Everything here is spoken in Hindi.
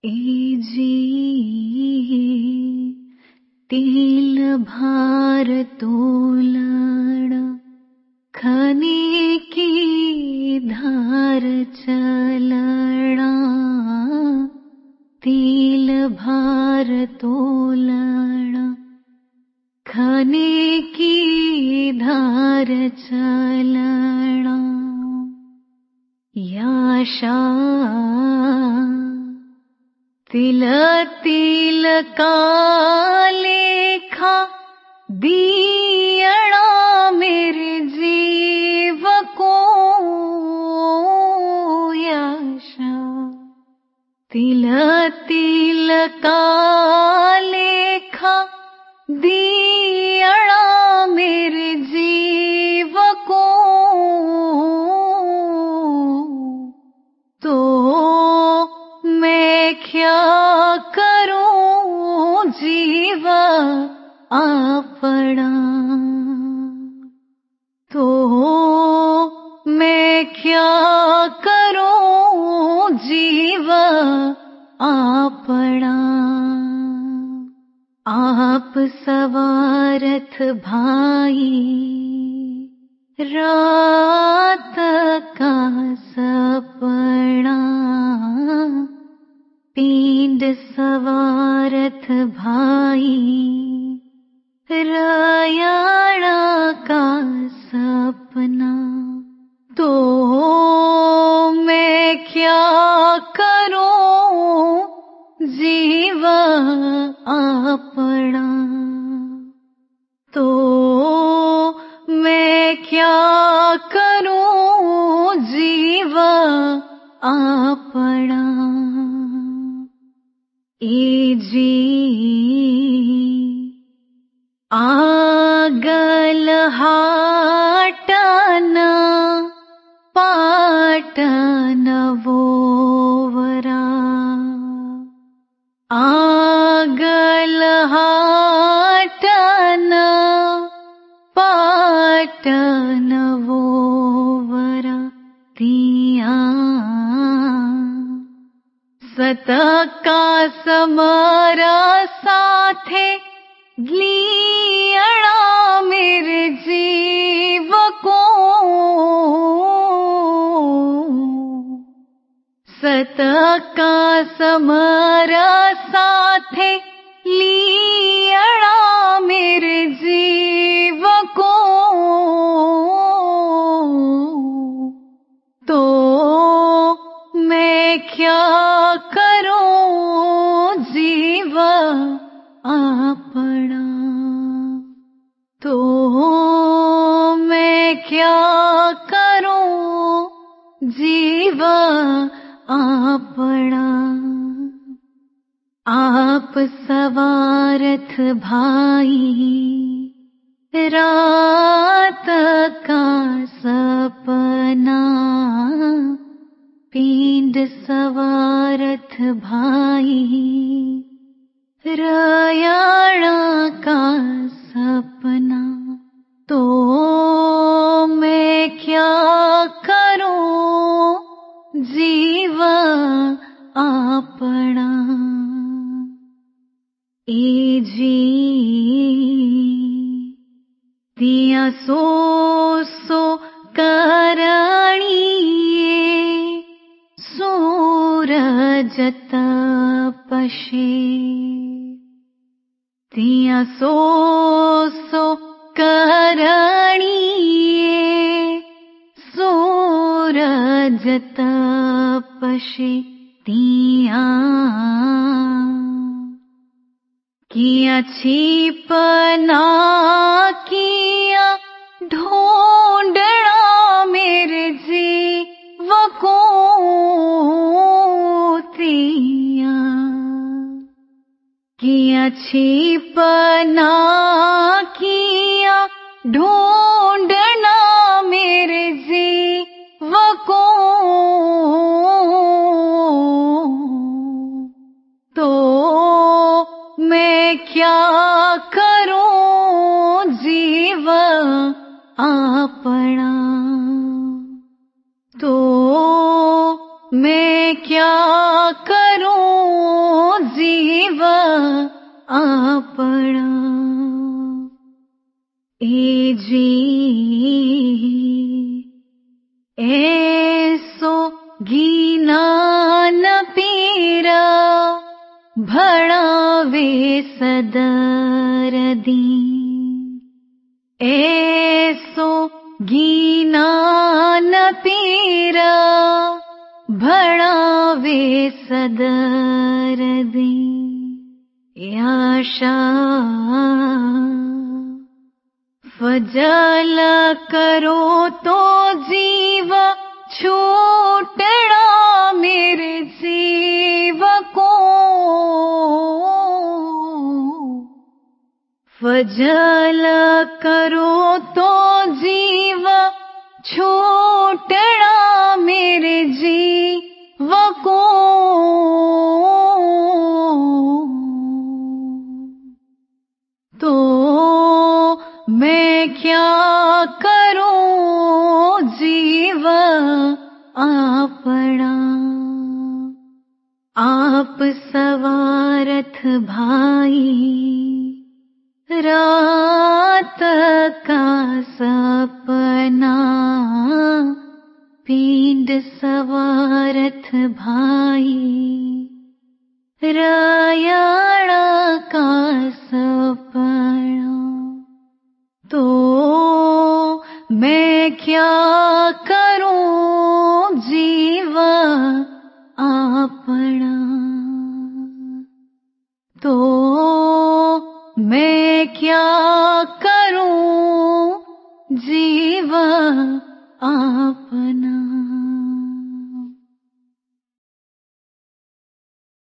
ए जी तिल भार तोलण खने की धार चलणा तिल भार तोलण खने की धार चलणा याशा तिल तिल का लेखा दियणा मेरे जीव को याशा तिल तिल का लेखा दियणा मेरे जीव को तो मैं क्या करूं जीव आपना तो मैं क्या करूं जीव आपना आप सवारथ भाई रात का सपना पिंड सवारथ भाई रयाणा का सपना तो मैं क्या करूं जीव आपना तो मैं क्या करूं जीव आपना ए जी आगल हाटन पाटन वोवरा आगल हाटन पाटन वोवरा तिया सत का समरा साथे लियणा मेरे जीव को सत का समरा साथे लियणा मेरे जीव को तो मैं क्या करूं जीव आपना तो मैं क्या करूं जीव आपना आप सवारथ भाई रात का सपना पिंड सवारथ भाई रयाणा का सपना तो मैं क्या करूं जीव आपना ए जी तिया सो सो करणी सूरज तपशे तिया सो सो करणी सूरज तपशे तिया किया छिपना किया ढूंढना मेरे जीव को तिया किया छिपना किया ढूंढना मेरे जीव को तो मैं क्या करूं जीव आपना तो मैं क्या करूं भड़ावे सदरदी ऐसो गीना न पीरा भड़ावे सदरदी आशा फजल करो तो जीव छूटना मेरे जीव को फजल करो तो जीव छूटना मेरे जीव को तो मैं क्या करूं जीव आपना आप सवारथ भाई रात का सपना पींड सवारथ भाई रायण का सपना तो मैं क्या करूं जीव आपना तो मैं क्या करूं जीव आप